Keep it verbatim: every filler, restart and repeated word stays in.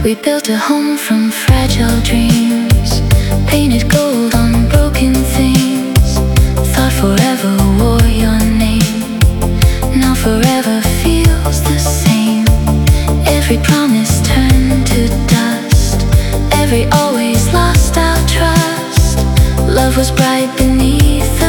We built a home from fragile dreams, painted gold on broken things. Thought forever wore your name, now forever feels the same. Every promise turned to dust, every always lost our trust. Love was bright beneath the